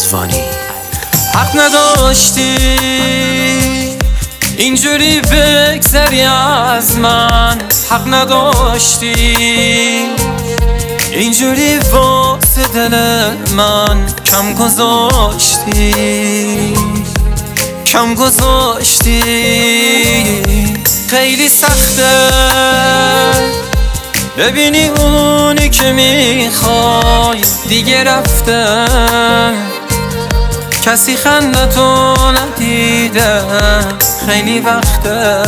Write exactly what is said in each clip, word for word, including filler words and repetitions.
رضوانی. حق نداشتی اینجوری بگذری از من، حق نداشتی اینجوری واسه دل من کم گذاشتی، کم گذاشتی. خیلی سخته ببینی اونی که میخوای دیگه رفته، کسی خندتو ندیده خیلی وقته،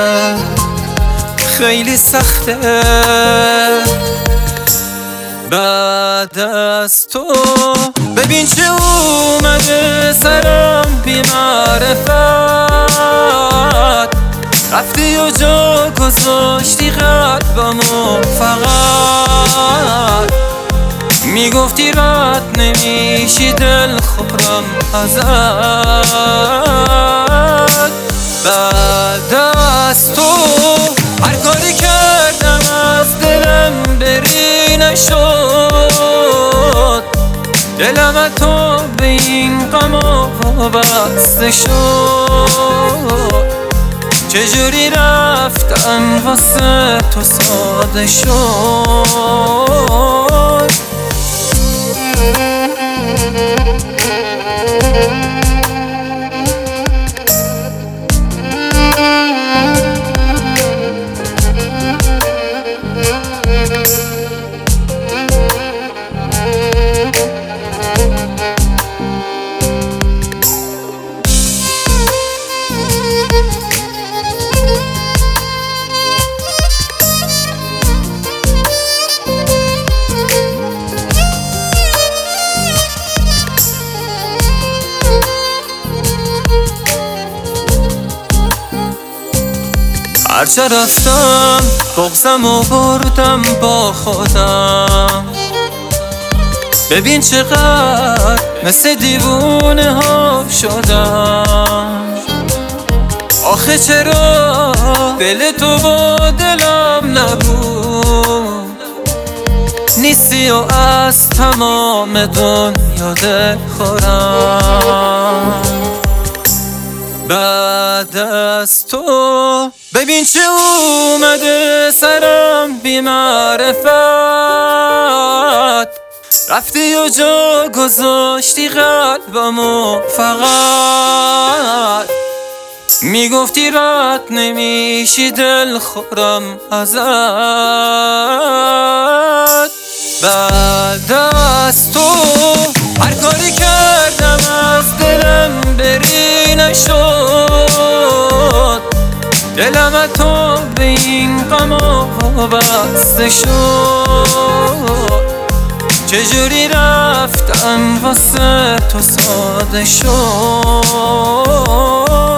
خیلی سخته. بعد از تو ببین چه اومده سرم بی معرفت، رفتی و جا گذاشتی قلبمو فقط، میگفتی رد نمیشی دل خورم ازت. بعد از تو هر کاری کردم از دلم بری نشد، دلم تو به این غم وابسته شد، چجوری رفتن واسه تو ساده شد. هرچه رفتم بغزم و بردم با خودم، ببین چقدر مثل دیوونه ها شدم. آخه چرا دل تو با دلم نبود، نیستی و از تمام دنیا دل خورم. بعد از تو ببین چه اومده سرم بی معرفت، رفتی و جا گذاشتی قلبمو فقط، میگفتی رد نمیشی دل خورم ازت. بعد از تو هر کاری کردم از دلم بری نشد، دلم تو به این غم وابسته شد، چجوری رفتن واسه تو ساده شد.